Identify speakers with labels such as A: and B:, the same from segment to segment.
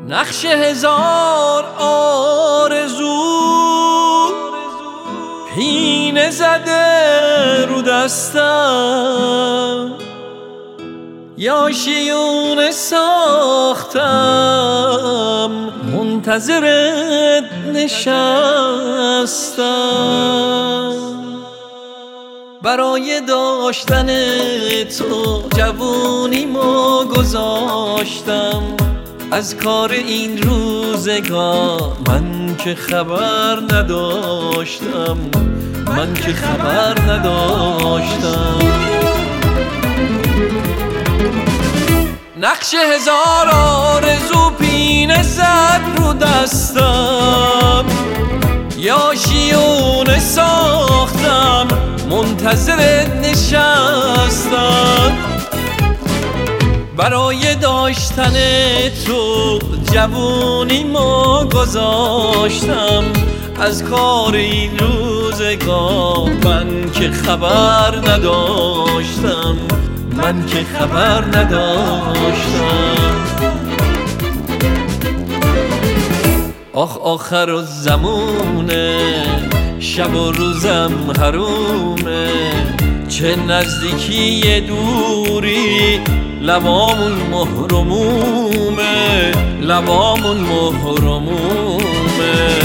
A: نقش هزار آرزو پینه زده رو دستم، یا شیونه ساختم منتظرت نشستم. برای داشتن تو جوونیمو گذاشتم، از کار این روزگار من که خبر نداشتم، من که خبر نداشتم. نقش هزار آرزو پینه زد رو دستم، یا شیونه ساختم منتظرت نشستم. برای داشتن تو جوونیمو گذاشتم، از کار این روزگار من که خبر نداشتم، من که خبر نداشتم. آخ آخر الزمونه، شب و روزم حرومه، چه نزدیکی دوری لبامون محرمومه، لبامون محرمومه.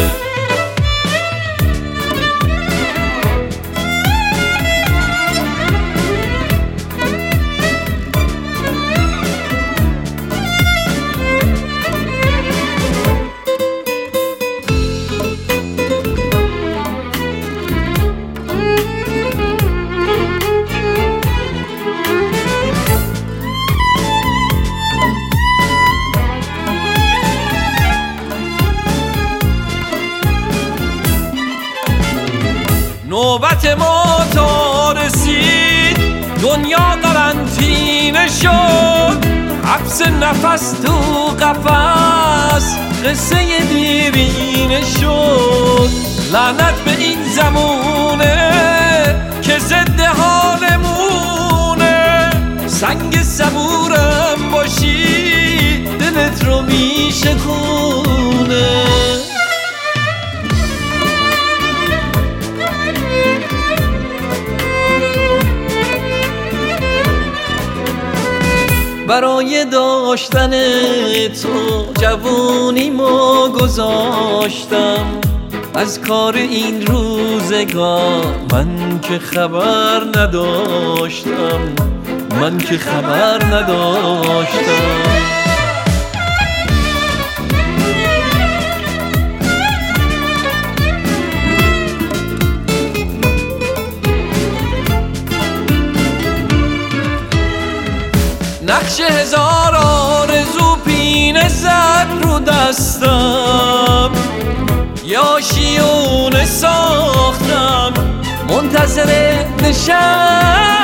A: نوبت ما تا رسید دنیا قرنطینه شد، حبس نفس تو قفس قصه دیرینه شد. لعنت به این زمونه که ضد حالمونه، سنگ صبورم باشی دلت رو میشکونه. برای داشتن تو جوونیمو گذاشتم، از کار این روزگار من که خبر نداشتم، من که خبر نداشتم. نقش هزار آرزو پینه زد رو دستم، یا شیونه ساختم منتظر نشستم.